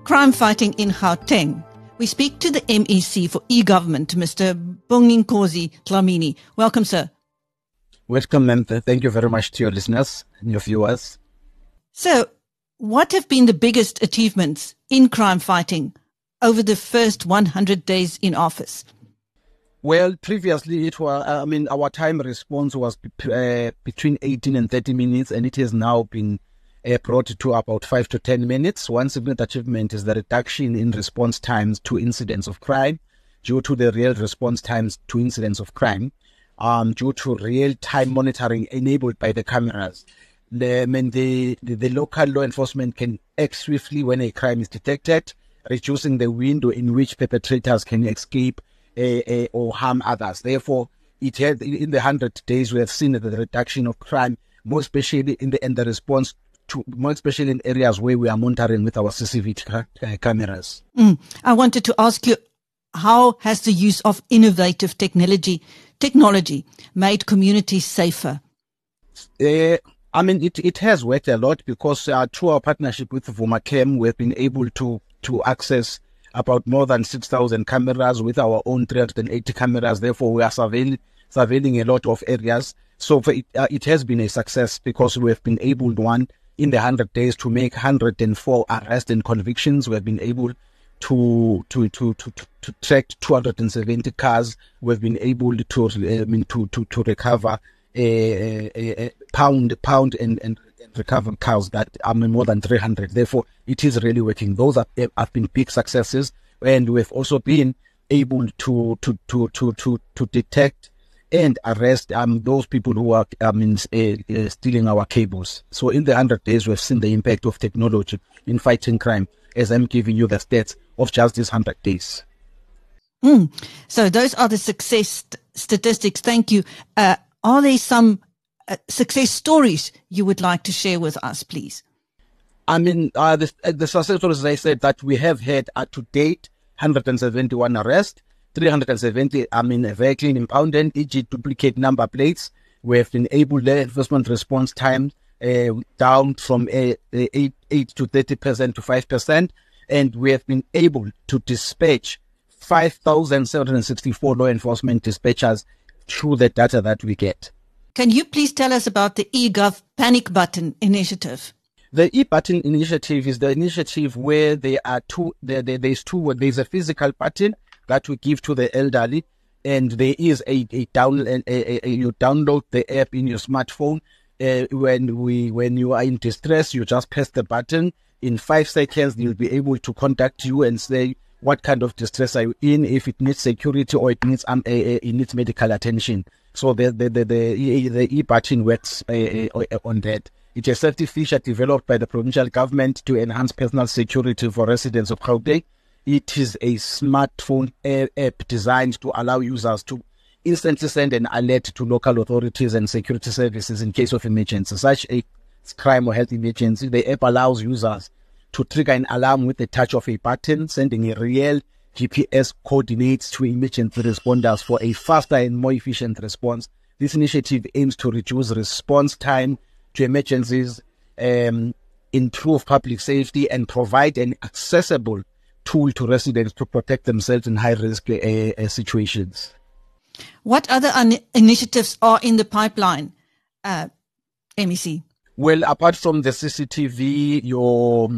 crime fighting in Gauteng. We speak to the MEC for e-government, Mr. Bonginkosi Dlamini. Welcome, sir. Welcome, and thank you very much to your listeners and your viewers. So, what have been the biggest achievements in crime fighting over the first 100 days in office? Well, previously it was, our time response was between 18 and 30 minutes, and it has now been brought to about 5 to 10 minutes. One significant achievement is the reduction in response times to incidents of crime due to the real response times to incidents of crime, due to real-time monitoring enabled by the cameras. The local law enforcement can act swiftly when a crime is detected, reducing the window in which perpetrators can escape or harm others. Therefore, in the 100 days, we have seen the reduction of crime, more especially in the response to, more especially in areas where we are monitoring with our CCTV cameras. I wanted to ask you, how has the use of innovative technology made communities safer? It has worked a lot because through our partnership with Vumacam, we've been able to access about more than 6,000 cameras with our own 380 cameras. Therefore, we are surveilling a lot of areas. So it has been a success because we have been able, in the 100 days, to make 104 arrests and convictions. We have been able to track 270 cars. We've been able to recover a pound and recover cows that are more than 300. Therefore, it is really working. Those have been big successes, and we've also been able to detect and arrest those people who are stealing our cables. So in the 100 days, we've seen the impact of technology in fighting crime, as I'm giving you the stats of just these 100 days. So those are the success statistics. Thank you. Are there some success stories you would like to share with us, please? The success stories, I said, that we have had to date 171 arrests, 370 vehicle impounded, e.g. duplicate number plates. We have been able to enforcement response time down from 8 to 30% to 5%, and we have been able to dispatch 5,764 law enforcement dispatchers through the data that we get. Can you please tell us about the eGov Panic Button initiative? The e-button initiative is the initiative where there's a physical button that we give to the elderly, and there is you download the app in your smartphone. When you are in distress, you just press the button. In 5 seconds, they'll be able to contact you and say what kind of distress are you in, if it needs security or it needs medical attention. So the e-button works on that. It's a safety feature developed by the provincial government to enhance personal security for residents of Gauteng. It is a smartphone app designed to allow users to instantly send an alert to local authorities and security services in case of emergency, such a crime or health emergency. The app allows users to trigger an alarm with the touch of a button, sending a real GPS coordinates to emergency responders for a faster and more efficient response. This initiative aims to reduce response time to emergencies, improve public safety, and provide an accessible tool to residents to protect themselves in high-risk situations. What other initiatives are in the pipeline, MEC? Well, apart from the CCTV, your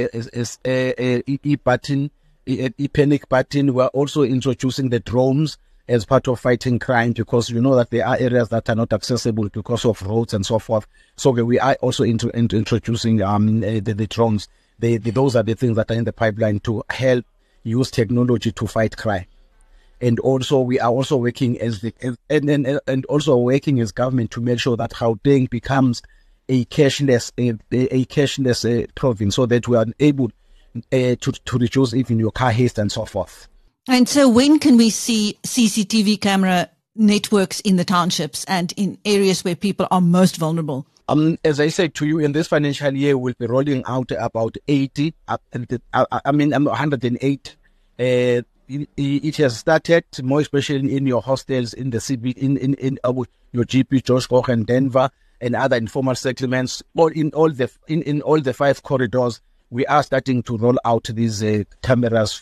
e-button, e-panic button, we're also introducing the drones as part of fighting crime, because you know that there are areas that are not accessible because of roads and so forth. So we are also introducing the drones. Those are the things that are in the pipeline to help use technology to fight crime. And also we are also working as working as government to make sure that Gauteng becomes a cashless province, so that we are able to reduce even your car haste and so forth. And so when can we see CCTV camera networks in the townships and in areas where people are most vulnerable? As I said to you, in this financial year, we'll be rolling out about 108. It has started more especially in your hostels, in the CB, in your GP, Josh Koch and Denver, and other informal settlements, or in all the 5 corridors we are starting to roll out these cameras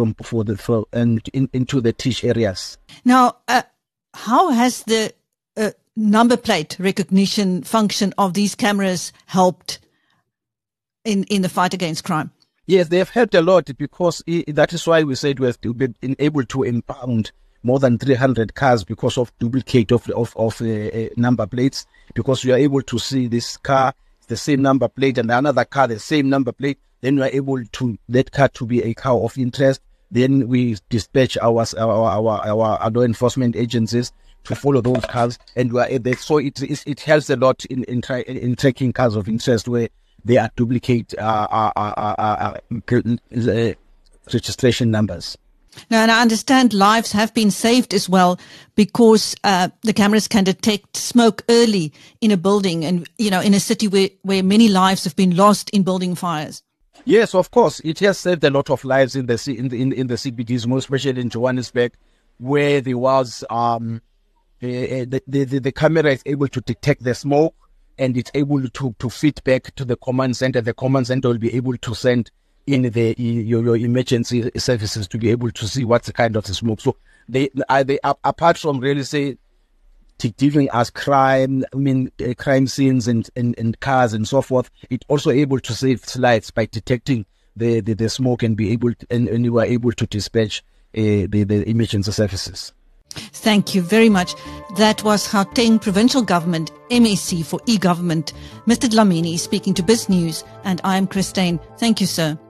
into the teach areas. Now, how has the number plate recognition function of these cameras helped in the fight against crime? Yes, they have helped a lot, because that is why we said we have been able to impound more than 300 cars because of duplicate of number plates, because we are able to see this car, the same number plate, and another car, the same number plate. Then we are able to that car to be a car of interest. Then we dispatch our law enforcement agencies to follow those cars, and so it helps a lot in tracking cars of interest where they are duplicate registration numbers. Now, and I understand lives have been saved as well, because the cameras can detect smoke early in a building, and in a city where many lives have been lost in building fires. Yes, of course, it has saved a lot of lives in the CBDs, most especially in Johannesburg, where there was the camera is able to detect the smoke, and it's able to feed back to the command center. The command center will be able to send in your emergency services to be able to see what's the kind of the smoke. So they apart from really say giving us crime scenes and cars and so forth, it also able to save lives by detecting the smoke and be able and you are able to dispatch the emergency services. Thank you very much. That was Gauteng Provincial Government, MSc for e-Government, Mr. Dlamini speaking to BizNews, and I am Christine. Thank you, sir.